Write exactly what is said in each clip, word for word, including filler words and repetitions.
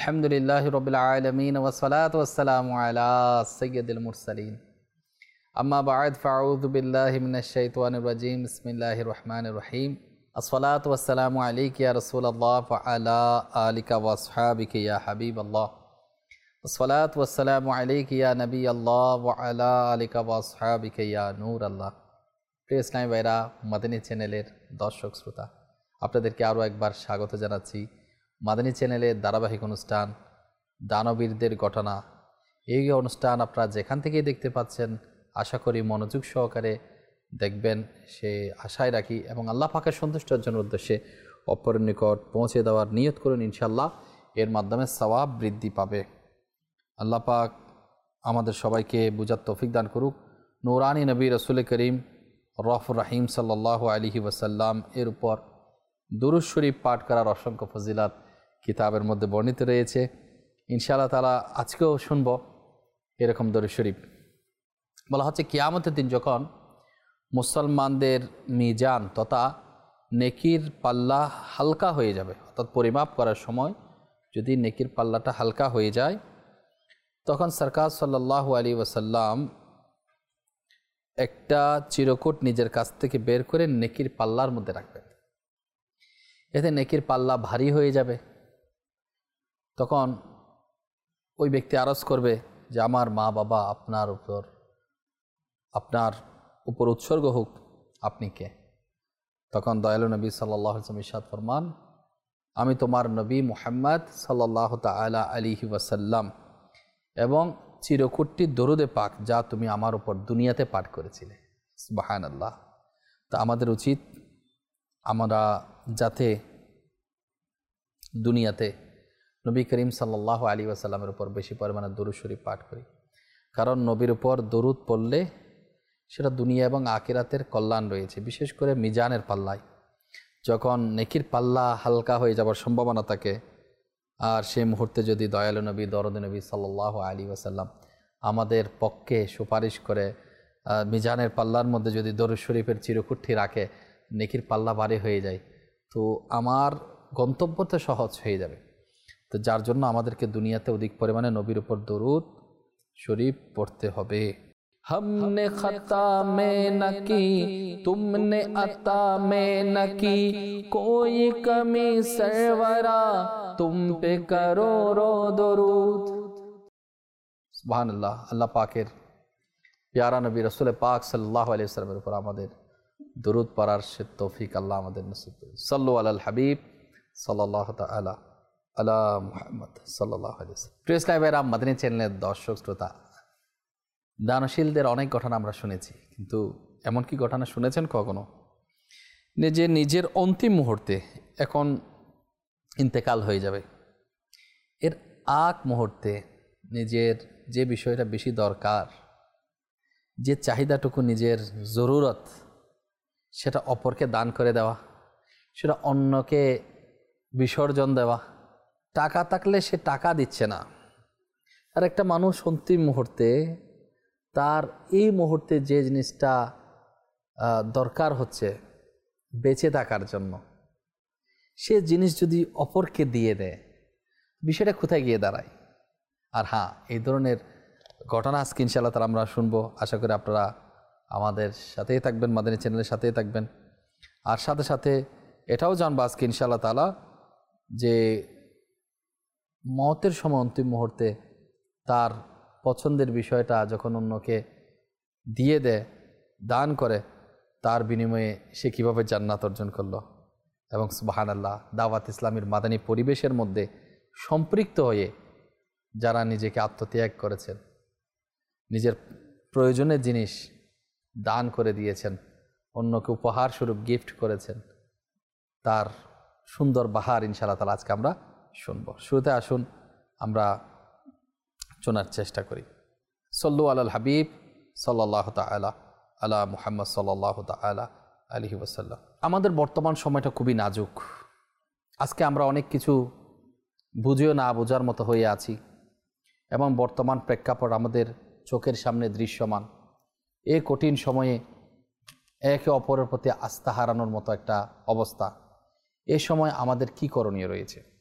আলহামদুলিল্লাহি রাব্বিল আলামিন ওয়া সলাতু ওয়াসসালামু আলা সাইয়্যিদিল মুরসালিন আম্মা বা'দ ফাআউযু বিল্লাহি মিনাশ শাইতানির রাজীম বিসমিল্লাহির রহমানির রহিম আসসালাতু ওয়াসসালামু আলাইকা ইয়া রাসূলুল্লাহ ওয়া আলা আলিকা ওয়া আসহাবিকা ইয়া হাবিবাল্লাহ আসসালাতু ওয়াসসালামু আলাইকা ইয়া নবিয়াল্লাহ ওয়া আলা আলিকা ওয়া আসহাবিকা ইয়া নূরাল্লাহ। প্রিয় ইসলামী ভাইরা, মাদানী চ্যানেলের দর্শক শ্রোতা, আপনাদেরকে আরও একবার স্বাগত জানাচ্ছি মাদানী চ্যানেলের ধারাবাহিক অনুষ্ঠান দানবীরদের ঘটনা। এই অনুষ্ঠান আপনারা যেখান থেকেই দেখতে পাচ্ছেন, আশা করি মনোযোগ সহকারে দেখবেন সে আশায় রাখি, এবং আল্লাহ পাকের সন্তুষ্ট অর্জনের উদ্দেশ্যে অপরের নিকট পৌঁছে দেওয়ার নিয়ত করুন। ইনশাআল্লাহ এর মাধ্যমে সওয়াব বৃদ্ধি পাবে। আল্লাহ পাক আমাদের সবাইকে বুঝার তৌফিক দান করুক। নূরানি নবী রসুল করিম রফুর রাহিম সাল্লাল্লাহু আলাইহি ওয়াসাল্লাম এর উপর দুরূদ শরীফ পাঠ করার অসংখ্য ফজিলাত কিতাবের মধ্যে বর্ণিত রয়েছে। ইনশাআল্লাহ তাআলা আজকেও শুনব এরকম দুরূদ শরীফ। বলা হচ্ছে, কিয়ামতের দিন যখন মুসলমানদের মিজান তথা নেকির পাল্লা হালকা হয়ে যাবে, অর্থাৎ পরিমাপ করার সময় যদি নেকির পাল্লাটা হালকা হয়ে যায়, তখন সরকার সাল্লাল্লাহু আলাইহি ওয়াসাল্লাম একটা চিরকুট নিজের কাছ থেকে বের করে নেকির পাল্লার মধ্যে রাখবেন। এতে নেকির পাল্লা ভারী হয়ে যাবে। তখন ওই ব্যক্তি আরজ করবে যে, আমার মা বাবা আপনার উপর আপনার উপর উৎসর্গ হোক, আপনি কে? তখন দয়ালু নবী সাল্লাল্লাহু আলাইহি ওয়াসাল্লাম ইরশাদ ফরমান, আমি তোমার নবী মুহাম্মদ সাল্লাল্লাহু তাআলা আলাইহি ওয়াসাল্লাম, এবং চিরকুটটি দরুদে পাক যা তুমি আমার উপর দুনিয়াতে পাঠ করেছিলে। সুবহানাল্লাহ। তা আমাদের উচিত আমরা যাতে দুনিয়াতে নবী করিম সাল্লাল্লাহু আলাইহি ওয়াসাল্লামের উপর বেশি পরিমাণে দরুদ শরীফ পাঠ করি, কারণ নবীর উপর দরুদ পড়লে সেটা দুনিয়া এবং আখিরাতের কল্যাণ রয়েছে। বিশেষ করে মিজানের পাল্লায় যখন নেকির পাল্লা হালকা হয়ে যাওয়ার সম্ভাবনা থাকে, আর সেই মুহূর্তে যদি দয়ালু নবী দরদি নবী সাল্লাল্লাহু আলাইহি ওয়াসাল্লাম আমাদের পক্ষে সুপারিশ করে মিজানের পাল্লার মধ্যে যদি দরুদ শরীফের চিরকুটটি রাখে, নেকির পাল্লা ভারী হয়ে যায়, তো আমার গন্তব্যতে সহজ হয়ে যাবে। তো যার জন্য আমাদেরকে দুনিয়াতে অধিক পরিমাণে নবীর উপর দরুদ শরীফ পড়তে হবে। हमने खता में न की तुमने अता में न की कोई कमी सरवरा तुम पे करो रो दरूद। सुभान अल्लाह। अल्लाह पाकेर प्यारा नबी रसूल पाक सल्लल्लाहु अलैहि वसल्लमेर উপর আমাদের দরুদ পড়ার সে তৌফিক আল্লাহ আমাদের নসিব করুন। সাল্লু আলাল হাবিব সাল্লাল্লাহু তাআলা আলা মুহাম্মদ সাল্লাল্লাহু আলাইহি ওয়াসাল্লাম। প্রিয় ইসলামী ভাইরা, মাদানী চ্যানেলের দর্শক শ্রোতা, দানশীলদের অনেক ঘটনা আমরা শুনেছি, কিন্তু এমন কি ঘটনা শুনেছেন কখনো যে নিজের অন্তিম মুহূর্তে এখন ইন্তেকাল হয়ে যাবে, এর আগ মুহূর্তে নিজের যে বিষয়টা বেশি দরকার, যে চাহিদাটুকু নিজের জরুরত, সেটা অপরকে দান করে দেওয়া, সেটা অন্যকে বিসর্জন দেওয়া। টাকা থাকলে সে টাকা দিচ্ছে না, আর একটা মানুষ অন্তিম মুহূর্তে তার এই মুহূর্তে যে জিনিসটা দরকার হচ্ছে বেঁচে থাকার জন্য, সে জিনিস যদি অপরকে দিয়ে দেয়, বিষয়টা কোথায় গিয়ে দাঁড়ায়? আর হ্যাঁ, এই ধরনের ঘটনা আজকে ইনশাআল্লাহ তারা আমরা শুনবো। আশা করি আপনারা আমাদের সাথেই থাকবেন, মাদানী চ্যানেলের সাথেই থাকবেন। আর সাথে সাথে এটাও জানবো আজকে ইনশাআল্লাহ তাআলা যে মওতের সময় অন্তিম মুহূর্তে তার পছন্দের বিষয়টা যখন অন্যকে দিয়ে দেয়, দান করে, তার বিনিময়ে সে কীভাবে জান্নাত অর্জন করলো। এবং সুবহানাল্লাহ, দাওয়াত ইসলামীর মাদানী পরিবেশের মধ্যে সম্পৃক্ত হয়ে যারা নিজেকে আত্মত্যাগ করেছেন, নিজের প্রয়োজনের জিনিস দান করে দিয়েছেন, অন্যকে উপহার স্বরূপ গিফট করেছেন, তার সুন্দর বাহার ইনশাআল্লাহ তাআলা আজকে আমরা শুনব। শুরুতে আসুন আমরা শোনার চেষ্টা করি। সল্লু আলাল হাবিব সাল্লাল্লাহু তাআলা আলা মুহাম্মদ সাল্লাল্লাহু তাআলা আলাইহি ওয়াসাল্লাম। আমাদের বর্তমান সময়টা খুবই নাজুক। আজকে আমরা অনেক কিছু বুঝেও না বোঝার মতো হয়ে আছি, এবং বর্তমান প্রেক্ষাপট আমাদের চোখের সামনে দৃশ্যমান। এই কঠিন সময়ে একে অপরের প্রতি আস্থা হারানোর মতো একটা অবস্থা। এ সময় আমাদের কি করণীয় রয়েছে?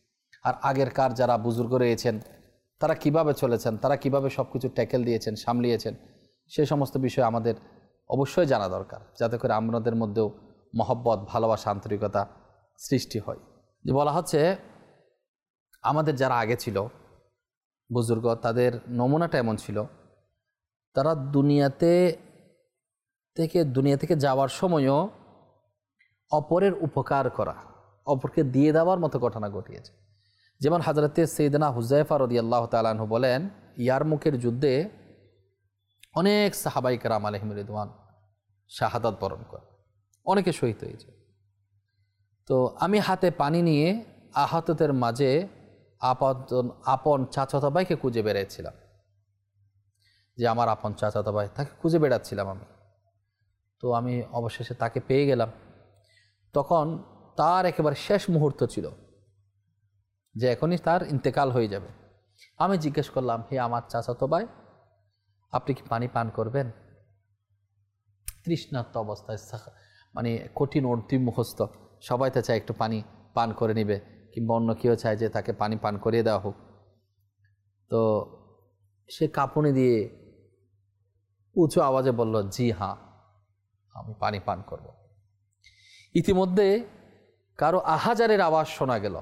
আর আগেরকার যারা বুজুর্গ রয়েছেন তারা কিভাবে চলেছেন, তারা কিভাবে সব কিছু ট্যাকেল দিয়েছেন, সামলিয়েছেন, সে সমস্ত বিষয় আমাদের অবশ্যই জানা দরকার, যাতে করে আমাদের মধ্যেও মহব্বত, ভালোবাসা, আন্তরিকতা সৃষ্টি হয়। যে বলা হচ্ছে আমাদের যারা আগে ছিল বুজুর্গ, তাদের নমুনাটা এমন ছিল, তারা দুনিয়াতে থেকে দুনিয়া থেকে যাওয়ার সময়ও অপরের উপকার করা, অপরকে দিয়ে দেওয়ার মতো ঘটনা ঘটিয়েছে। যেমন হযরতে সাইয়েদনা হুযায়ফা রাদিয়াল্লাহু তাআলা আনহু বলেন, ইয়ারমুকের যুদ্ধে অনেক সাহাবায়ে কেরাম আলাইহিম রিদওয়ান শাহাদাত বরণ করে, অনেকে শহীদ হয়েছে। তো আমি হাতে পানি নিয়ে আহতদের মাঝে আপন আপন চাচাতো ভাইকে খুঁজে বেড়াচ্ছিলাম, যে আমার আপন চাচাতো ভাই, তাকে খুঁজে বেড়াচ্ছিলাম আমি। তো আমি অবশেষে তাকে পেয়ে গেলাম। তখন তার একেবারে শেষ মুহূর্ত ছিল, যে এখনই তার ইন্তেকাল হয়ে যাবে। আমি জিজ্ঞেস করলাম, হে আমার চাচাতো ভাই, আপনি কি পানি পান করবেন? তৃষ্ণার্ত অবস্থায়, মানে কঠিন অন্তিম মুখস্থ, সবাই তো চায় একটু পানি পান করে নিবে, কিংবা অন্য কেউ চায় যে তাকে পানি পান করিয়ে দেওয়া হোক। তো সে কাঁপুনি দিয়ে উঁচু আওয়াজে বলল, জি হ্যাঁ, আমি পানি পান করব। ইতিমধ্যে কারো আহাজারের আওয়াজ শোনা গেল।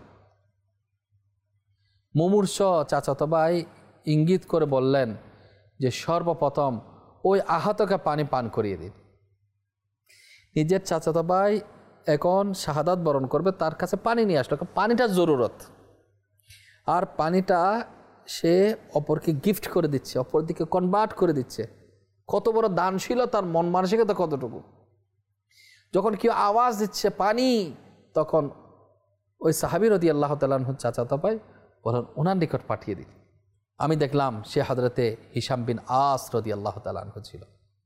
মুমূর্ষ চাচাতো ভাই ইঙ্গিত করে বললেন যে সর্বপ্রথম ওই আহতকে পানি পান করিয়ে দিন। নিজের চাচাতো ভাই এখন শাহাদাত বরণ করবে, তার কাছে পানি নিয়ে আসলো, পানিটার জরুরত, আর পানিটা সে অপরকে গিফট করে দিচ্ছে, অপর দিকে কনভার্ট করে দিচ্ছে। কত বড় দানশীল তার মন মানসিকতা কতটুকু! যখন কেউ আওয়াজ দিচ্ছে পানি, তখন ওই সাহাবী রাদিয়াল্লাহু তাআলা আনহু চাচাতো ভাই বলেন, ওনার নিকট পাঠিয়ে দিন। আমি দেখলাম সে হযরতে হিশাম বিন আস রাদিয়াল্লাহু তাআলা আনহু ছিল।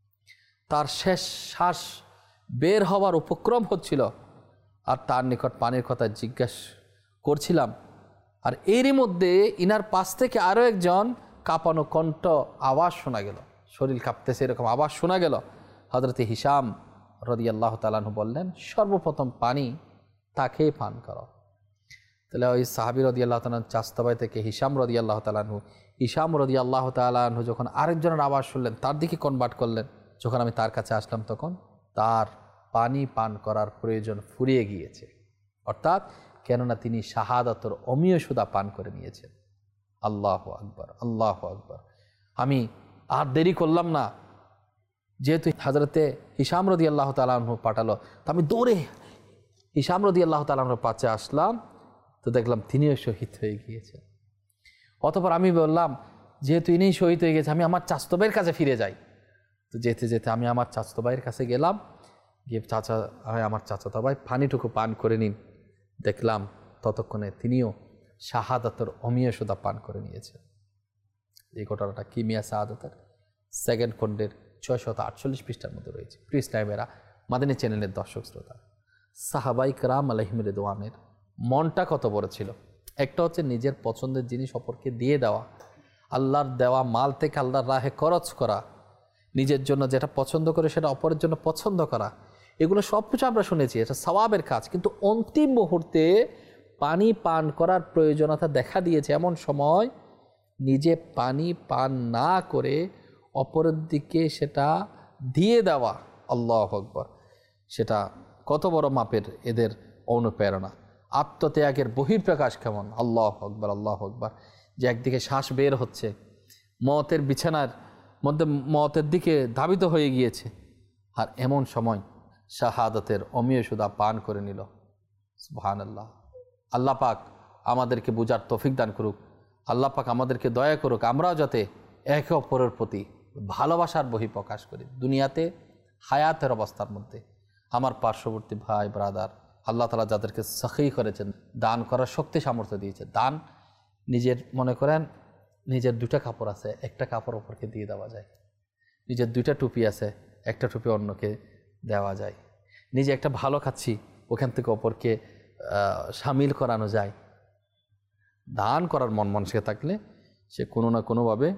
তার শেষ শ্বাস বের হওয়ার উপক্রম হচ্ছিল, আর তার নিকট পানির কথা জিজ্ঞেস করছিলাম। আর এরই মধ্যে ইনার পাশ থেকে আরও একজন কাঁপানো কণ্ঠ আওয়াজ শোনা গেল, শরীর কাঁপতেছে এরকম আওয়াজ শোনা গেল। হযরতে হিশাম রাদিয়াল্লাহু তাআলা আনহু বললেন, সর্বপ্রথম পানি তাকে পান করো। তাহলে ওই সাহাবী রাদিয়াল্লাহু তাআলা চাচাতো ভাই থেকে হিশাম রাদিয়াল্লাহু তাআলা আনহু, হিশাম রাদিয়াল্লাহু তাআলা আনহু যখন আরেকজনের আওয়াজ শুনলেন, তার দিকে কনভার্ট করলেন। যখন আমি তার কাছে আসলাম, তখন তার পানি পান করার প্রয়োজন ফুরিয়ে গিয়েছে, অর্থাৎ কেননা তিনি শাহাদাতের অমীয় সুধা পান করে নিয়েছেন। আল্লাহু আকবার, আল্লাহু আকবার। আমি আর দেরি করলাম না, যেহেতু হযরতে হিশাম রাদিয়াল্লাহু তাআলা আনহু পাঠালো, তো আমি দৌড়ে হিশাম রাদিয়াল্লাহু তাআলা আনহুর পাশে আসলাম। তো দেখলাম তিনিও শহীদ হয়ে গিয়েছেন। অতঃপর আমি বললাম, যেহেতু ইনি শহীদ হয়ে গেছে, আমি আমার চাচাতো ভাইয়ের কাছে ফিরে যাই। তো যেতে যেতে আমি আমার চাচাতো ভাইয়ের কাছে গেলাম, গিয়ে চাচা হয় আমার চাচাতো ভাই পানিটুকু পান করে নিন। দেখলাম ততক্ষণে তিনিও শাহাদাতের অমীয় সুধা পান করে নিয়েছেন। এই ঘটনাটা কিমিয়া শাহাদাতের সেকেন্ড খণ্ডের ছয়শত আটচল্লিশ পৃষ্ঠার মধ্যে রয়েছে। প্রিয় ইসলামেরা, মাদানী চ্যানেলের দর্শক শ্রোতা, সাহাবায়ে কেরাম আলাইহিম রিদওয়ানের মনটা কত বড় ছিল! একটা হচ্ছে নিজের পছন্দের জিনিস অপরকে দিয়ে দেওয়া, আল্লাহর দেওয়া মাল থেকে আল্লাহর রাহে খরচ করা, নিজের জন্য যেটা পছন্দ করে সেটা অপরের জন্য পছন্দ করা, এগুলো সব কিছু আমরা শুনেছি, এটা সওয়াবের কাজ। কিন্তু অন্তিম মুহূর্তে পানি পান করার প্রয়োজনীয়তা দেখা দিয়েছে, এমন সময় নিজে পানি পান না করে অপরের দিকে সেটা দিয়ে দেওয়া, আল্লাহু আকবার, সেটা কত বড় মাপের এদের অনুপ্রেরণা! আত্মত্যাগের বহিঃপ্রকাশ কেমন! আল্লাহু আকবার, আল্লাহু আকবার। যে একদিকে শ্বাস বের হচ্ছে, মওতের বিছানার মধ্যে মওতের দিকে ধাবিত হয়ে গিয়েছে, আর এমন সময় শাহাদাতের অমীয় সুধা পান করে নিল। সুবহানাল্লাহ। আল্লাহ পাক আমাদেরকে বুঝার তৌফিক দান করুক, আল্লাহ পাক আমাদেরকে দয়া করুক, আমরাও যাতে একে অপরের প্রতি ভালোবাসার বহিঃপ্রকাশ করি। দুনিয়াতে হায়াতের অবস্থার মধ্যে আমার পার্শ্ববর্তী ভাই ব্রাদার, আল্লাহ তাআলা যাদেরকে সখী করেছেন, দান করার শক্তি সামর্থ্য দিয়েছে, দান নিজের মনে করেন নিজের দুটা কাপড় আছে, একটা কাপড় অপরকে দিয়ে দেওয়া যায়। নিজের দুইটা টুপি আছে, একটা টুপি অন্যকে দেওয়া যায়। নিজে একটা ভালো খাচ্ছি, ওখান থেকে অপরকে সামিল করানো যায়। দান করার মন মানসিকতা থাকলে সে কোনো না কোনোভাবে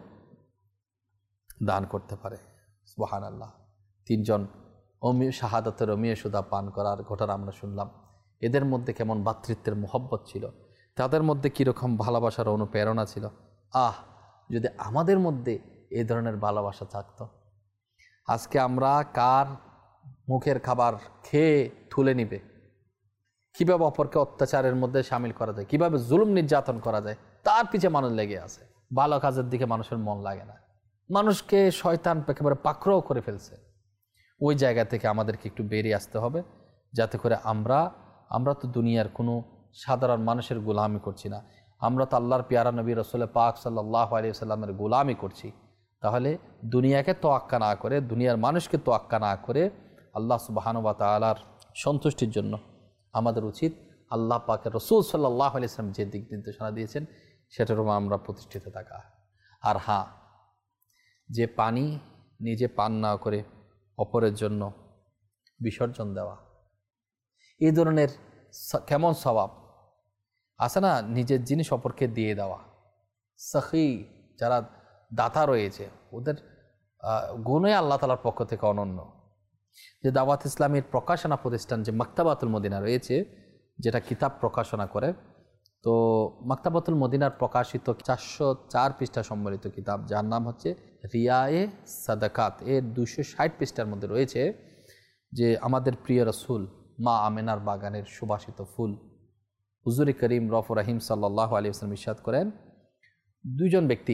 দান করতে পারে। সুবহানাল্লাহ। তিনজন অমীয় শাহাদাতের অমীয় সুধা পান করার ঘটনা আমরা শুনলাম। এদের মধ্যে কেমন ভ্রাতৃত্বের মহব্বত ছিল! তাদের মধ্যে কীরকম ভালোবাসার অনুপ্রেরণা ছিল। আহ যদি আমাদের মধ্যে এই ধরনের ভালোবাসা থাকতো। আজকে আমরা কার মুখের খাবার খেয়ে তুলে নিবে, কীভাবে অপরকে অত্যাচারের মধ্যে সামিল করা যায়, কীভাবে জুলুম নির্যাতন করা যায়, তার পিছে মানুষ লেগে আছে। ভালো কাজের দিকে মানুষের মন লাগে না। মানুষকে শয়তান একেবারে পাকড়াও করে ফেলছে। ওই জায়গা থেকে আমাদেরকে একটু বেরিয়ে আসতে হবে, যাতে করে আমরা আমরা তো দুনিয়ার কোনো সাধারণ মানুষের গোলামি করছি না, আমরা তো আল্লাহর পিয়ারা নবী রাসূল পাক সাল্লাল্লাহু আলাইহি ওয়াসাল্লামের গোলামি করছি। তাহলে দুনিয়াকে তোয়াক্কা না করে, দুনিয়ার মানুষকে তোয়াক্কা না করে আল্লাহ সুবহানাহু ওয়া তাআলার সন্তুষ্টির জন্য আমাদের উচিত আল্লাহ পাকের রাসূল সাল্লাল্লাহু আলাইহি ওয়াসাল্লাম যে দিক নির্দেশনা দিয়েছেন সেটার উপর আমরা প্রতিষ্ঠিত থাকা। আর হ্যাঁ, যে পানি নিজে পান না করে অপরের জন্য বিসর্জন দেওয়া, এই ধরনের কেমন স্বভাব আছে না, নিজের জিনিস অপরকে দিয়ে দেওয়া। সখী যারা দাতা রয়েছে ওদের গুণে আল্লাহ তাআলার পক্ষ থেকে অনন্য। যে দাওয়াত ইসলামের প্রকাশনা প্রতিষ্ঠান যে মাকতাবাতুল মদিনা রয়েছে, যেটা কিতাব প্রকাশনা করে, তো মাকতাবাতুল মদিনার প্রকাশিত চারশো চার পৃষ্ঠা সম্বলিত কিতাব, যার নাম হচ্ছে রিয়ায়ে সাদাকাত, এর দুশো ষাট পৃষ্ঠার মধ্যে রয়েছে যে আমাদের প্রিয় রসুল মা আমেনার বাগানের সুবাসিত ফুল। হুজুর করিম রফ রহিম সাল্লাল্লাহু আলাইহি ওয়াসাল্লাম ইরশাদ করেন, দুইজন ব্যক্তি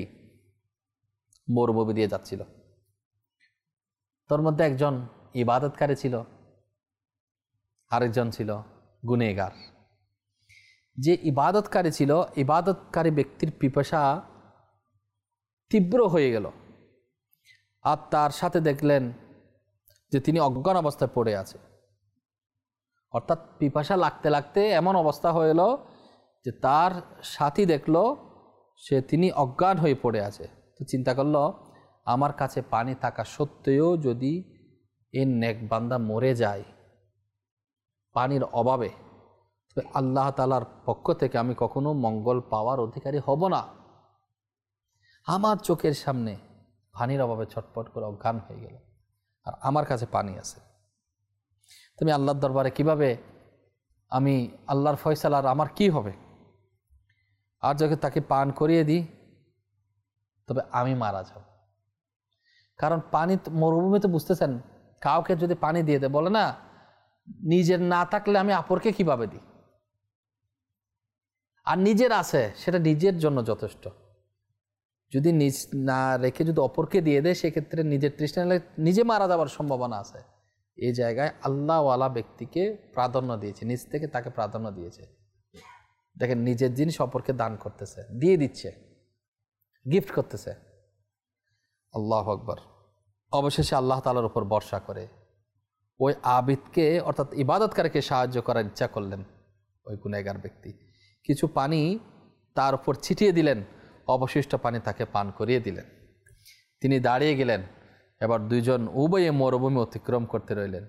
মরুভূমি দিয়ে যাচ্ছিল, তোর মধ্যে একজন ইবাদতকারী ছিল, আরেকজন ছিল গুনেহগার। যে ইবাদতকারী ছিল, ইবাদতকারী ব্যক্তির পিপাসা তীব্র হয়ে গেল, আর তার সাথে দেখলেন যে তিনি অজ্ঞান অবস্থায় পড়ে আছে। অর্থাৎ পিপাসা লাগতে লাগতে এমন অবস্থা হয়ে গেল যে তার সাথী দেখলো সে তিনি অজ্ঞান হয়ে পড়ে আছে। তো চিন্তা করলো, আমার কাছে পানি থাকা সত্ত্বেও যদি এই নেক বান্দা মরে যায় পানির অভাবে, তবে আল্লাহ তাআলার পক্ষ থেকে আমি কখনো মঙ্গল পাওয়ার অধিকারী হব না। আমার চোখের সামনে পানির অভাবে ছটফট করে অজ্ঞান হয়ে গেল, আর আমার কাছে পানি আছে। তুমি আল্লাহর দরবারে কিভাবে আমি আল্লাহর ফয়সালার আমার কি হবে? আর যখন তাকে পান করিয়ে দিই তবে আমি মারা যাব। কারণ পানি মরুভূমিতে বুঝতেছেন, কাউকে যদি পানি দিয়ে দেয়, বলে না নিজের না থাকলে আমি অপরকে কিভাবে দিই, আর নিজের আছে সেটা নিজের জন্য যথেষ্ট। যদি নিজ না রেখে যদি অপরকে দিয়ে দেয়, সেক্ষেত্রে নিজের তৃষ্ণা নিজে মারা যাওয়ার সম্ভাবনা আছে। এই জায়গায় আল্লাহওয়ালা ব্যক্তিকে প্রাধান্য দিয়েছে, নিজ থেকে তাকে প্রাধান্য দিয়েছে। দেখেন, নিজের জিনিস অপরকে দান করতেছে, দিয়ে দিচ্ছে, গিফট করতেছে। আল্লাহু আকবার। অবশেষে আল্লাহ তাআলার উপর ভরসা করে ওই আবিদকে অর্থাৎ ইবাদতকারীকে সাহায্য করার ইচ্ছা করলেন। ওই গুনাহগার ব্যক্তি কিছু পানি তার উপর ছিটিয়ে দিলেন, অবশিষ্ট পানি তাকে পান করিয়ে দিলেন। তিনি দাঁড়িয়ে গেলেন। এবার দুইজন উভয়ে মরুভূমি অতিক্রম করতে রইলেন।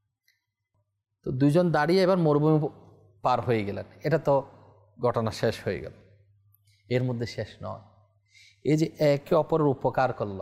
তো দুইজন দাঁড়িয়ে এবার মরুভূমি পার হয়ে গেলেন। এটা তো ঘটনা শেষ হয়ে গেল। এর মধ্যে শেষ নয়, এই যে একে অপরের উপকার করল,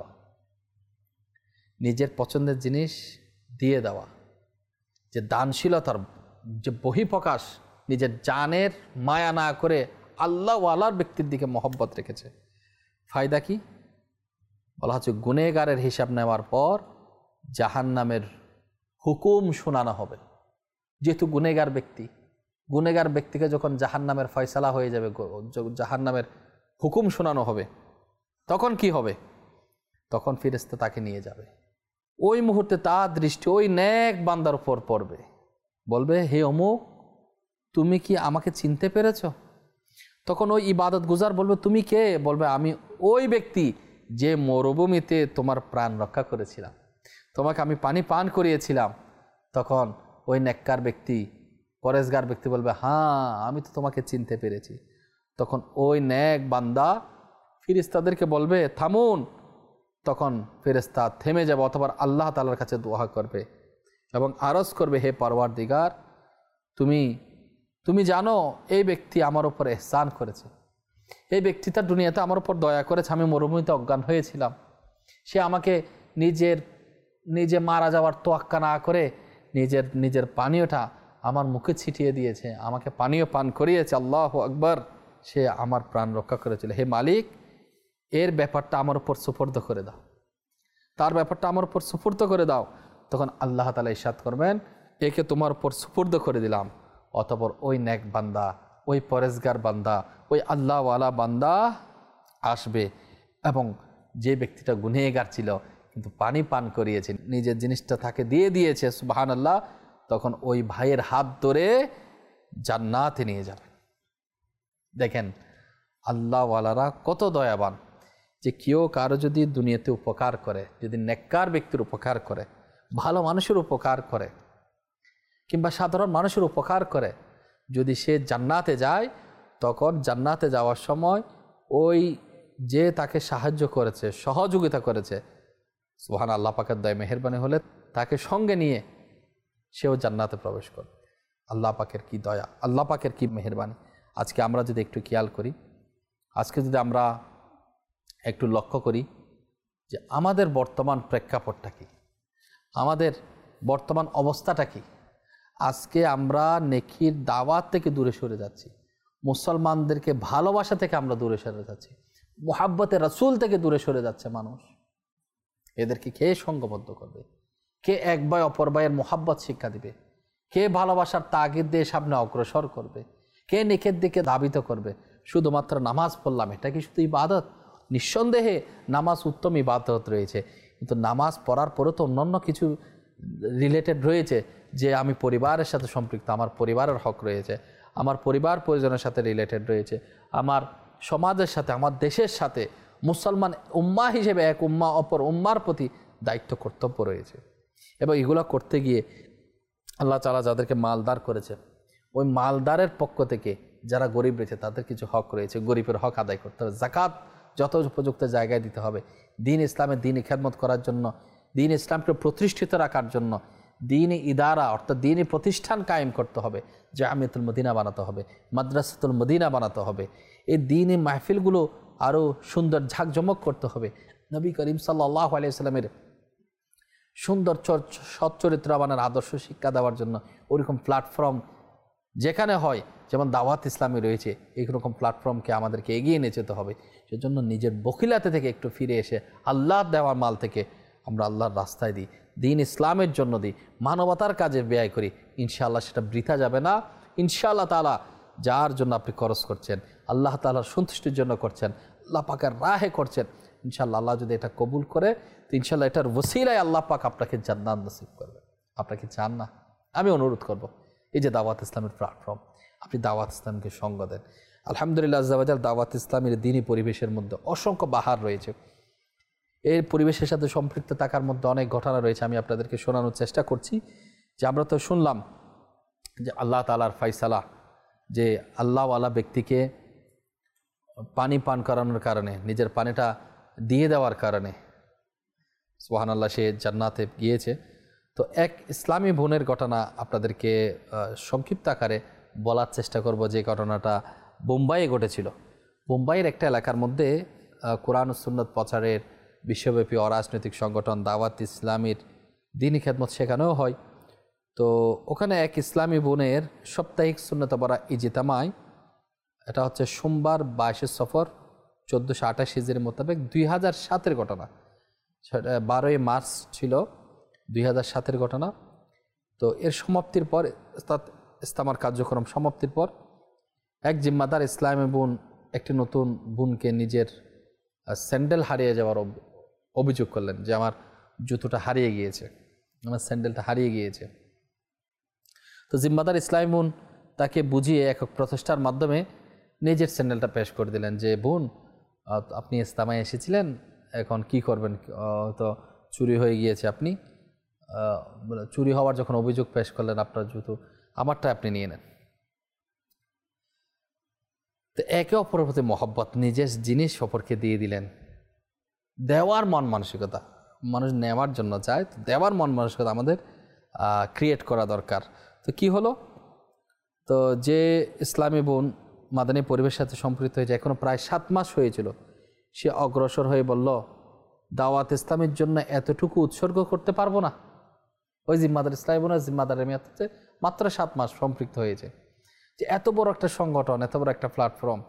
নিজের পছন্দের জিনিস দিয়ে দেওয়া, যে দানশীলতার যে বহিঃপ্রকাশ, নিজের জানের মায়া না করে আল্লাহ ওয়ালার ব্যক্তির দিকে মহব্বত রেখেছে। ফায়দা কি? বলা হচ্ছে গুনেহগারের হিসাব নেওয়ার পর জাহান্নামের হুকুম শোনানো হবে। যেহেতু গুনেহগার ব্যক্তি, গুনেহগার ব্যক্তিকে যখন জাহান্নামের ফয়সালা হয়ে যাবে, জাহান্নামের হুকুম শোনানো হবে, তখন কি হবে? তখন ফেরেশতা তাকে নিয়ে যাবে। ওই মুহূর্তে তার দৃষ্টি ওই নেক বান্দার উপর পড়বে, বলবে, হে অমুক, তুমি কি আমাকে চিনতে পেরেছ? তখন ওই ইবাদত গুজার বলবে, তুমি কে? বলবে, আমি ওই ব্যক্তি যে মরুভূমিতে তোমার প্রাণ রক্ষা করেছিলাম, তোমাকে আমি পানি পান করিয়েছিলাম। তখন ওই নেককার ব্যক্তি, পরেশগার ব্যক্তি বলবে, হ্যাঁ, আমি তো তোমাকে চিনতে পেরেছি। তখন ওই নেক বান্দা ফেরেশতাদেরকে বলবে, থামুন। তখন ফেরেশতা থেমে যাবে, অথবা আল্লাহ তাআলার কাছে দোয়া করবে এবং আরজ করবে, হে পরওয়ারদিগার, তুমি তুমি জানো এই ব্যক্তি আমার উপর ইহসান করেছে, এই ব্যক্তিটা দুনিয়াতে আমার উপর দয়া করেছে। আমি মরুভূমিতে অজ্ঞান হয়েছিলাম, সে আমাকে নিজের নিজে মারা যাওয়ার তোয়াক্কা না করে নিজের নিজের পানীয়টা আমার মুখে ছিটিয়ে দিয়েছে, আমাকে পানীয় পান করিয়েছে। আল্লাহু আকবার। সে আমার প্রাণ রক্ষা করেছিল, হে মালিক এর ব্যাপারটা আমার উপর সুপর্দ করে দাও, তার ব্যাপারটা আমার উপর সুপর্দ করে দাও। তখন আল্লাহ তাআলা ইরশাদ করবেন, একে তোমার উপর সুপর্দ করে দিলাম। অতঃপর ওই নেক বান্দা, ওই পরেজগার বান্দা, ওই আল্লাহওয়ালা বান্দা আসবে এবং যে ব্যক্তিটা গুনহগার ছিল কিন্তু পানি পান করিয়েছে, নিজের জিনিসটা তাকে দিয়ে দিয়েছে, সুবহানাল্লাহ, তখন ওই ভাইয়ের হাত ধরে জান্নাতে নিয়ে যাবে। দেখেন আল্লাহওয়ালারা কত দয়াবান, যে কেউ কারো যদি দুনিয়াতে উপকার করে, যদি নেককার ব্যক্তির উপকার করে, ভালো মানুষের উপকার করে কিংবা সাধারণ মানুষের উপকার করে, যদি সে জান্নাতে যায়, তখন জান্নাতে যাওয়ার সময় ওই যে তাকে সাহায্য করেছে, সহযোগিতা করেছে, সুবহান আল্লাহ পাকের দয়া মেহেরবানি হলে তাকে সঙ্গে নিয়ে সেও জান্নাতে প্রবেশ করবে। আল্লাহ পাকের কি দয়া, আল্লাহ পাকের কি মেহেরবানি। আজকে আমরা যদি একটু খেয়াল করি, আজকে যদি আমরা একটু লক্ষ্য করি যে আমাদের বর্তমান প্রেক্ষাপটটা কি, আমাদের বর্তমান অবস্থাটা কি। আজকে আমরা নেকির দাওয়াত থেকে দূরে সরে যাচ্ছি, মুসলমানদেরকে ভালোবাসা থেকে আমরা দূরে সরে যাচ্ছি, মুহাব্বতে রাসূল থেকে দূরে সরে যাচ্ছে মানুষ। এদেরকে কে সঙ্গবদ্ধ করবে? কে এক ভাই অপর ভাইয়ের মুহাব্বত শিক্ষা দিবে? কে ভালোবাসার তাগিদ দিয়ে সামনে অগ্রসর করবে? কে নেকের দিকে ধাবিত করবে? শুধুমাত্র নামাজ পড়লাম, এটা কি শুধু ইবাদত? নিঃসন্দেহে নামাজ উত্তম ইবাদত রয়েছে, কিন্তু নামাজ পড়ার পরে তো অন্যান্য কিছু রিলেটেড রয়েছে, যে আমি পরিবারের সাথে সম্পৃক্ত, আমার পরিবারের হক রয়েছে, আমার পরিবার পরিজনের সাথে রিলেটেড রয়েছে, আমার সমাজের সাথে, আমার দেশের সাথে, মুসলমান উম্মাহ হিসেবে এক উম্মাহ অপর উম্মার প্রতি দায়িত্ব কর্তব্য রয়েছে। এবং এগুলো করতে গিয়ে আল্লাহ তাআলা যাদেরকে মালদার করেছে, ওই মালদারের পক্ষ থেকে যারা গরিব রয়েছে তাদের কিছু হক রয়েছে, গরিবের হক আদায় করতে হবে, যাকাত যত উপযুক্ত জায়গায় দিতে হবে, দিন ইসলামের দিনই খেদমত করার জন্য, দিন ইসলামকে প্রতিষ্ঠিত রাখার জন্য দিনই ইদারা অর্থাৎ দিনই প্রতিষ্ঠান কায়েম করতে হবে, জামিয়াতুল মদিনা বানাতে হবে, মাদ্রাসাতুল মদিনা বানাতে হবে, এই দিনই মাহফিলগুলো আরও সুন্দর ঝাঁকজমক করতে হবে। নবী করিম সাল্লাল্লাহু আলাইহি ওয়াসাল্লামের সুন্দর সচ্চরিত্রবানের আদর্শ শিক্ষা দেওয়ার জন্য ওইরকম প্ল্যাটফর্ম যেখানে হয়, যেমন দাওয়াত ইসলামী রয়েছে, এইরকম প্ল্যাটফর্মকে আমাদেরকে এগিয়ে নিয়ে যেতে হবে। সেজন্য নিজের বখিলাতে থেকে একটু ফিরে এসে আল্লাহর দেওয়ার মাল থেকে আমরা আল্লাহর রাস্তায় দিই, দিন ইসলামের জন্য দিই, মানবতার কাজে ব্যয় করি, ইনশাআল্লাহ সেটা বৃথা যাবে না। ইনশাআল্লাহ তাআলা যার জন্য আপনি খরচ করছেন, আল্লাহ তাআলার সন্তুষ্টির জন্য করছেন, আল্লাহ পাকের রাহে করছেন, ইনশাআল্লাহ আল্লাহ যদি এটা কবুল করে তো ইনশাআল্লাহ এটার ওসিলায় আল্লাহ পাক আপনাকে জান্নাত নসিব করবে। আপনাকে চান না? আমি অনুরোধ করব, এই যে দাওয়াত ইসলামের প্ল্যাটফর্ম, আপনি দাওয়াত ইসলামকে সঙ্গ দেন। আলহামদুলিল্লাহ আজ্জা ওয়া জাল দাওয়াত ইসলামের দ্বীনি পরিবেশের মধ্যে অসংখ্য বাহার রয়েছে। এই পরিবেশের সাথে সম্পৃক্ত থাকার মধ্যে অনেক ঘটনা রয়েছে, আমি আপনাদেরকে শোনানোর চেষ্টা করছি। যে আমরা তো শুনলাম যে আল্লাহ তাআলার ফায়সালা, যে আল্লাহওয়ালা ব্যক্তিকে পানি পান করানোর কারণে, নিজের পানিটা দিয়ে দেওয়ার কারণে সুবহানাল্লাহ সে জান্নাতে গিয়েছে। তো এক ইসলামী বোনের ঘটনা আপনাদেরকে সংক্ষিপ্ত আকারে বলার চেষ্টা করব, যে ঘটনাটা বোম্বাইয়ে ঘটেছিল। বোম্বাইয়ের একটা এলাকার মধ্যে কোরআন ও সুন্নাত প্রচারের বিশ্বব্যাপী অরাজনৈতিক সংগঠন দাওয়াত ইসলামীর দ্বীনি খেদমত শেখানোও হয়। তো ওখানে এক ইসলামী বোনের সাপ্তাহিক সুন্নত পড়া ইজতিমায়, এটা হচ্ছে সোমবার বাইশে সফর চোদ্দোশো আঠাশ হিজরি মোতাবেক দুই হাজার সাতের ঘটনা, বারোই মার্চ ছিল দুই হাজার সাতের ঘটনা। তো এর সমাপ্তির পর, অর্থাৎ ইস্তেমার কার্যক্রম সমাপ্তির পর, এক জিম্মাদার ইসলামী বোন একটি নতুন বোনকে নিজের স্যান্ডেল হারিয়ে যাওয়ার অভিযোগ করলেন, যে আমার জুতোটা হারিয়ে গিয়েছে, আমার স্যান্ডেলটা হারিয়ে গিয়েছে। তো জিম্মাদার ইসলামী বোন তাকে বুঝিয়ে একক প্রচেষ্টার মাধ্যমে নিজের স্যান্ডেলটা পেশ করে দিলেন, যে বোন আপনি ইস্তেমায় এসেছিলেন, এখন কি করবেন, তো চুরি হয়ে গিয়েছে, আপনি চুরি হওয়ার যখন অভিযোগ পেশ করলেন, আপনার জুতো আমারটা আপনি নিয়ে নেন। তো একে অপরের প্রতি মহব্বত, নিজের জিনিস অপরকে দিয়ে দিলেন। দেওয়ার মন মানসিকতা, মানুষ নেওয়ার জন্য চায়, তো দেওয়ার মন মানসিকতা আমাদের ক্রিয়েট করা দরকার। তো কি হলো, তো যে ইসলামী বোন মাদানী পরিবেশের সাথে সম্পৃক্ত হয়েছে, এখনো প্রায় সাত মাস হয়েছিল, সে অগ্রসর হয়ে বলল, দাওয়াত ইসলামের জন্য এতটুকু উৎসর্গ করতে পারবো না। ওই জিম্মাদার ইসলামী বোনের জিম্মাদারের মেয়াদ মাত্র সাত মাস সম্পৃক্ত হয়েছে, যে এত বড় একটা সংগঠন, এত বড় একটা প্ল্যাটফর্ম,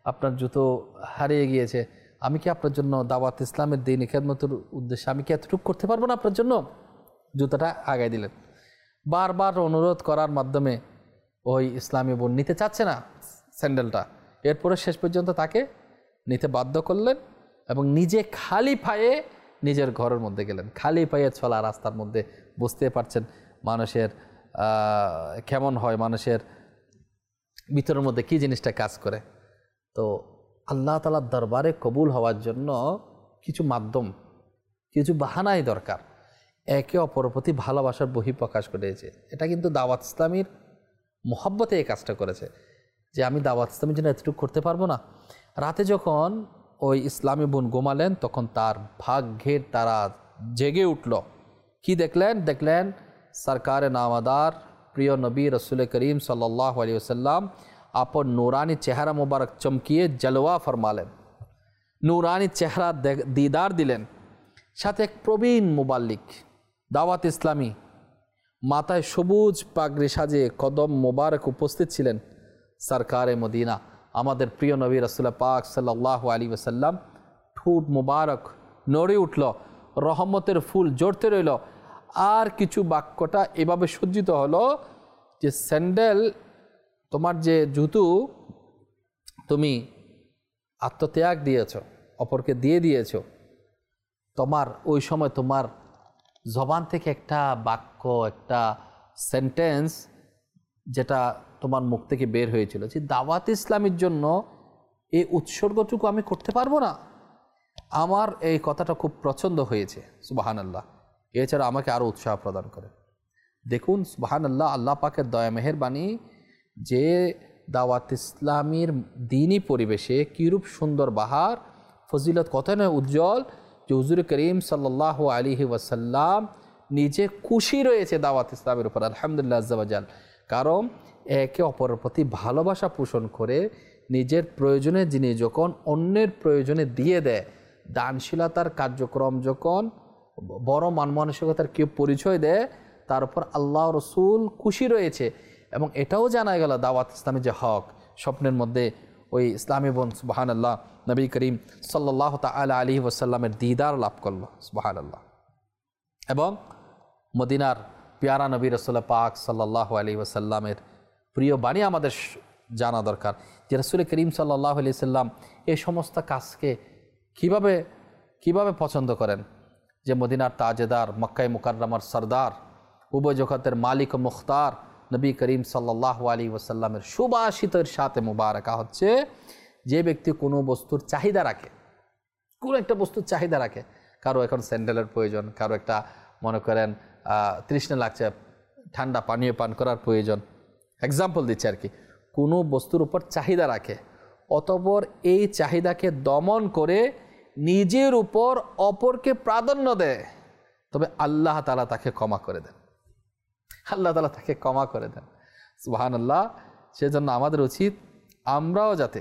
আপনার জুতো হারিয়ে গিয়েছে, আমি কি আপনার জন্য দাওয়াত ইসলামের দিন খেদমতের উদ্দেশ্যে আমি কি এতটুকু করতে পারবো না আপনার জন্য? জুতোটা আগায় দিলেন। বারবার অনুরোধ করার মাধ্যমে ওই ইসলামী বোন নিতে চাচ্ছে না স্যান্ডেলটা, এরপরে শেষ পর্যন্ত তাকে নিতে বাধ্য করলেন এবং নিজে খালি পায়ে নিজের ঘরের মধ্যে গেলেন। খালি পায়ে চলা রাস্তার মধ্যে বুঝতে পারছেন মানুষের কেমন হয়, মানুষের ভিতরের মধ্যে কি জিনিসটা কাজ করে। তো আল্লাহ তাআলার দরবারে কবুল হওয়ার জন্য কিছু মাধ্যম, কিছু বাহানাই দরকার। একে অপরের প্রতি ভালোবাসার বহিঃপ্রকাশ ঘটেছে। এটা কিন্তু দাওয়াত ইসলামীর মোহাব্বতে এই কাজটা করেছে যে আমি দাওয়াত ইসলামের জন্য এতটুকু করতে পারবো না। রাতে যখন ওই ইসলামী বোন ঘুমালেন তখন তার ভাগ্যের তারা জেগে উঠল। কি দেখলেন? দেখলেন সরকারে নামাদার প্রিয় নবী রসুল করিম সাল্লাল্লাহু আলাইহি ওয়াসাল্লাম আপন নূরানি চেহারা মুবারক চমকিয়ে জলওয়া ফরমালেন, নূরানি চেহারা দিদার দিলেন। সাথে এক প্রবীণ মুবাল্লিক দাওয়াত ইসলামী মাথায় সবুজ পাগড়ি সাজে কদম মুবারক উপস্থিত ছিলেন। সরকারে মদিনা আমাদের প্রিয় নবী রাসূল পাক সাল্লাল্লাহু আলাইহি ওয়াসাল্লাম ঠোঁট মুবারক নড়ে উঠল, রহমতের ফুল জড়তে রইল। আর কিছু বাক্যটা এভাবে সজ্জিত হলো যে স্যান্ডেল, তোমার যে জুতো তুমি আত্মত্যাগ দিয়েছ, অপরকে দিয়ে দিয়েছ, তোমার ওই সময় তোমার জবান থেকে একটা বাক্য, একটা সেন্টেন্স যেটা তোমার মুখ থেকে বের হয়েছিল যে দাওয়াত ইসলামের জন্য এই উৎসর্গটুকু আমি করতে পারবো না। আমার এই কথাটা খুব পছন্দ হয়েছে, সুবহানাল্লাহ। এছাড়া আমাকে আরও উৎসাহ প্রদান করে। দেখুন সুবহানাল্লাহ, আল্লাহ পাকের দয়া মেহেরবানি যে দাওয়াত ইসলামীর দিনী পরিবেশে কীরূপ সুন্দর বাহার, ফজিলত কত নয় উজ্জ্বল যে হুজুর করিম সাল্লাল্লাহু আলাইহি ওয়াসাল্লাম নিজে খুশি রয়েছে দাওয়াত ইসলামের উপর, আলহামদুলিল্লাহ আজ্জা ওয়া জাল। কারণ একে অপরের প্রতি ভালোবাসা পোষণ করে নিজের প্রয়োজনে যিনি যখন অন্যের প্রয়োজনে দিয়ে দেয়, দানশীলতার কার্যক্রম যখন বড় মান মানসিকতার কেউ পরিচয় দেয়, তার উপর আল্লাহ রসুল খুশি রয়েছে। এবং এটাও জানা গেল দাওয়াত ইসলামের যে হক, স্বপ্নের মধ্যে ওই ইসলামী বোন সুবহানাল্লাহ নবী করিম সাল্লাল্লাহু তাআলা আলাইহি ওয়াসাল্লামের দিদার লাভ করল, সুবহানাল্লাহ। এবং মদিনার পেয়ারা নবী রাসূল পাক সাল্লাল্লাহু আলাইহি ওয়াসাল্লামের প্রিয় বাণী আমাদের জানা দরকার যে রাসূল করিম সাল্লাল্লাহু আলাইহি ওয়াসাল্লাম এই সমস্ত কাজকে কিভাবে কিভাবে পছন্দ করেন। যে মদিনার তাজেদার, মক্কায় মুকাররমার সরদার, উভয় জগতের মালিক ও মুখতার নবী করিম সাল্লাল্লাহু আলাইহি ওয়াসাল্লামের সুবাসিতের সাথে মুবারাকা হচ্ছে যে ব্যক্তি কোনো বস্তুর চাহিদা রাখে, কোনো একটা বস্তুর চাহিদা রাখে, কারো এখন স্যান্ডেলের প্রয়োজন, কারো একটা মনে করেন তৃষ্ণা লাগছে, ঠান্ডা পানীয় পান করার প্রয়োজন, এক্সাম্পল দিচ্ছে আর কি, কোনো বস্তুর উপর চাহিদা রাখে, অতঃপর এই চাহিদাকে দমন করে নিজের উপর অপরকে প্রাধান্য দেয়, তবে আল্লাহ তাআলা তাকে ক্ষমা করে দেন, আল্লাহ তাআলা তাকে ক্ষমা করে দেন, সুবহানাল্লাহ। সেজন্য আমাদের উচিত আমরাও যাতে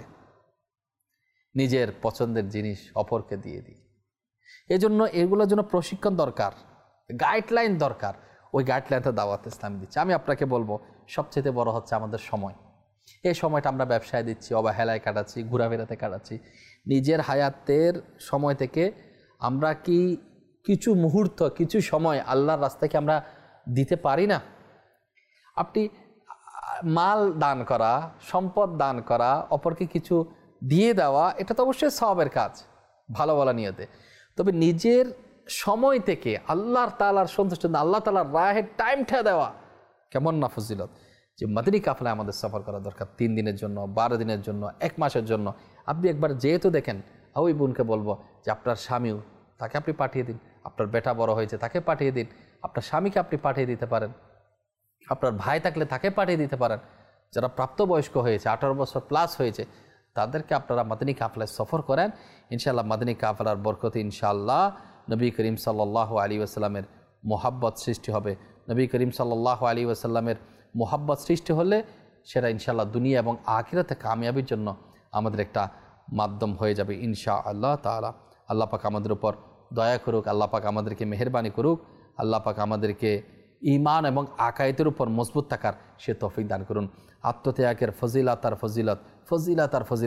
নিজের পছন্দের জিনিস অপরকে দিয়ে দিই। এজন্য এগুলোর জন্য প্রশিক্ষণ দরকার, গাইডলাইন দরকার। ওই গাইডলাইনটা দাওয়াত ইসলাম দিচ্ছে। আমি আপনাকে বলবো সবচেয়ে বড় হচ্ছে আমাদের সময়। এই সময়টা আমরা ব্যবসায় দিচ্ছি, অবহেলায় কাটাচ্ছি, ঘোরাফেরাতে কাটাচ্ছি। নিজের হায়াতের সময় থেকে আমরা কি কিছু মুহূর্ত, কিছু সময় আল্লাহর রাস্তাকে আমরা দিতে পারি না? আপনি মাল দান করা, সম্পদ দান করা, অপরকে কিছু দিয়ে দেওয়া, এটা তো অবশ্যই সওয়াবের কাজ, ভালো বলা নিয়তে। তবে নিজের সময় থেকে আল্লাহর তাআলার সন্তুষ্ট, আল্লাহ তাআলার রাহে টাইমটা দেওয়া কেমন না ফজিলত। যে মাদিনী কাফেলায় আমাদের সফর করা দরকার, তিন দিনের জন্য, বারো দিনের জন্য, এক মাসের জন্য। আপনি একবার যেহেতু দেখেন, ওই বোনকে বলবো যে আপনার স্বামীও, তাকে আপনি পাঠিয়ে দিন। আপনার বেটা বড় হয়েছে, তাকে পাঠিয়ে দিন। আপনার স্বামীকে আপনি পাঠিয়ে দিতে পারেন। আপনার ভাই থাকলে তাকে পাঠিয়ে দিতে পারেন। যারা প্রাপ্তবয়স্ক হয়েছে, আঠারো বছর প্লাস হয়েছে, তাদেরকে আপনারা মাদিনী কাফেলায় সফর করেন। ইনশাআল্লাহ মাদিনী কাফেলার বরকতে ইনশাআল্লাহ নবী করিম সাল্লাল্লাহু আলাইহি ওয়াসাল্লামের মোহাব্বত সৃষ্টি হবে। নবী করিম সাল্লাল্লাহু আলাইহি ওয়াসাল্লামের মোহাব্বত সৃষ্টি হলে সেটা ইনশাআল্লাহ দুনিয়া এবং আখিরাতে কামিয়াবির জন্য আমাদের একটা মাধ্যম হয়ে যাবে ইনশাআল্লাহ তাআলা। আল্লাহ পাক আমাদের উপর দয়া করুক, আল্লাহ পাক আমাদেরকে মেহেরবানি করুক, আল্লাহ পাক আমাদেরকে ঈমান এবং আকায়েদের উপর মজবুত থাকার সে তৌফিক দান করুন। আত্মত্যাগের ফজিলাত আর ফজিলত, ফজিলাত আর ফজিলত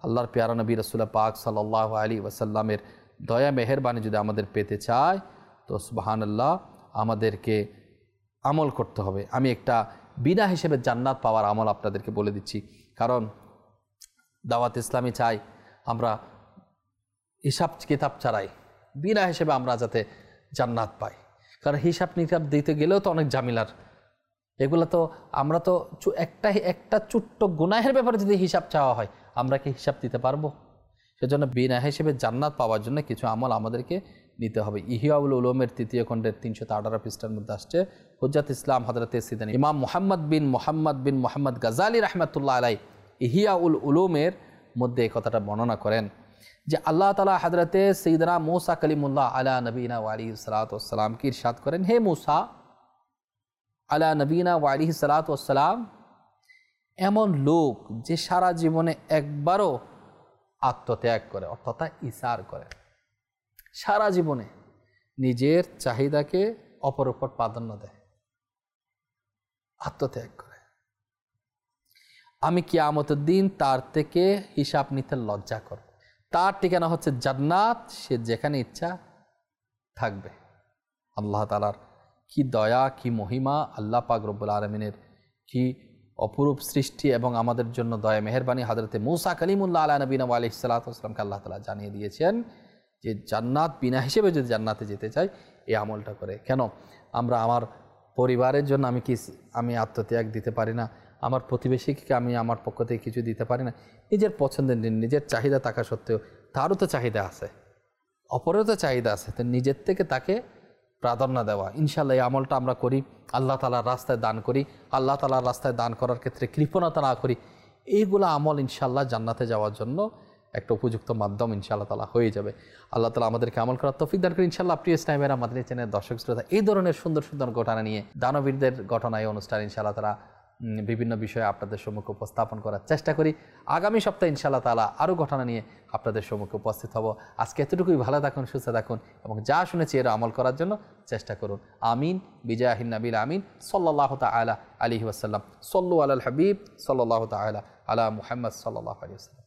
আল্লাহর পেয়ারা নবী রাসূল পাক সাল্লাল্লাহু আলাইহি ওয়াসাল্লামের দয়া মেহেরবানি যদি আমাদের পেতে চায় তো সুবহানাল্লাহ আমাদেরকে আমল করতে হবে। আমি একটা বিনা হিসেবে জান্নাত পাওয়ার আমল আপনাদেরকে বলে দিচ্ছি, কারণ দাওয়াত ইসলামী চাই আমরা হিসাব কিতাব ছাড়াই বিনা হিসেবে আমরা যাতে জান্নাত পাই। কারণ হিসাব নিকাব দিতে গেলেও তো অনেক ঝামেলার, এগুলো তো আমরা তো একটা একটা ছোট্ট গুনাহের ব্যাপারে যদি হিসাব চাওয়া হয় আমরা কি হিসাব দিতে পারবো? সেজন্য বিনা হিসেবে জান্নাত পাওয়ার জন্য কিছু আমল আমাদেরকে নিতে হবে। ইহিয়াউল উলুমের তৃতীয় খণ্ডের তিনশো আঠারো পৃষ্ঠার মধ্যে আসছে হুজ্জাত ইসলাম হযরতে সিদানী ইমাম মুহাম্মদ বিন মুহাম্মদ বিন মুহাম্মদ গাজালি রাহমাতুল্লাহ আলাইহি ইহিয়াউল উলুমের মধ্যে এই কথাটা বর্ণনা করেন যে আল্লাহ তাআলা হযরতে সাইয়্যিদানা মূসা কালিমুল্লাহ আলা নবীনা ওয়া আলাইহিস সালাতু ওয়াস সালাম কি ইরশাদ করেন, হে মূসা আলা নবীনা ওয়া আলাইহিস সালাতু ওয়াস সালাম, এমন লোক যে সারা জীবনে একবারও আত্মত্যাগ করে অর্থাৎ ইসার করে, সারা জীবনে নিজের চাহিদাকে অপর উপর প্রাধান্য দেয়, আত্মত্যাগ করে, আমি কিয়ামতের দিন তার থেকে হিসাব নিতে লজ্জা করব। তার ঠিকানা হচ্ছে জান্নাত, সে যেখানে ইচ্ছা থাকবে। আল্লাহ তাআলার কি দয়া, কি মহিমা, আল্লাহ পাক রব্বুল আলামিনের কি অপরূপ সৃষ্টি এবং আমাদের জন্য দয়া মেহেরবানি। হযরতে মূসা কালিমুল্লাহ আলা নবীনা ওয়া আলাইহিস সালাতু ওয়াস সালামকে আল্লাহ তাআলা জানিয়ে দিয়েছেন যে জান্নাত বিনা হিসেবে যদি জান্নাতে যেতে চাই এই আমলটা করে। কেন আমরা আমার পরিবারের জন্য আমি কি আমি আত্মত্যাগ দিতে পারি না? আমার প্রতিবেশীকে আমি আমার পক্ষ থেকে কিছু দিতে পারি না? নিজের পছন্দের নিজের চাহিদা থাকা সত্ত্বেও তারও তো চাহিদা আছে, অপরেরও তো চাহিদা আছে, তো নিজের থেকে তাকে প্রাধান্য দেওয়া। ইনশাআল্লাহ এই আমলটা আমরা করি, আল্লাহ তাআলার রাস্তায় দান করি, আল্লাহ তাআলার রাস্তায় দান করার ক্ষেত্রে কৃপণতা না করি, এইগুলো আমল ইনশাআল্লাহ জান্নাতে যাওয়ার জন্য একটা উপযুক্ত মাধ্যম ইনশাআল্লাহ তাআলা হয়ে যাবে। আল্লাহ তাআলা আমাদেরকে আমল করার তৌফিক দান করি ইনশাআল্লাহ। প্রিয় ইসলামেরা, মাদানী চ্যানেলের দর্শক শ্রোতা, এই ধরনের সুন্দর সুন্দর ঘটনা নিয়ে দানবীরদের ঘটনা এই অনুষ্ঠান ইনশাআল্লাহ তাআলা বিভিন্ন বিষয়ে আপনাদের সম্মুখে উপস্থাপন করার চেষ্টা করি। আগামী সপ্তাহে ইনশাআল্লাহ তাআলা আরও ঘটনা নিয়ে আপনাদের সম্মুখে উপস্থিত হব। আজকে এতটুকুই, ভালো থাকুন, সুস্থ থাকুন এবং যা শুনেছি এর আমল করার জন্য চেষ্টা করুন। আমিন বিজাহিন নবীল আমিন সাল্লাল্লাহু তাআলা আলাইহি ওয়াসাল্লাম। সাল্লু আলাল হাবিব সাল্লাল্লাহু তাআলা আলা মুহাম্মদ সাল্লাল্লাহু আলাইহি ওয়াসাল্লাম।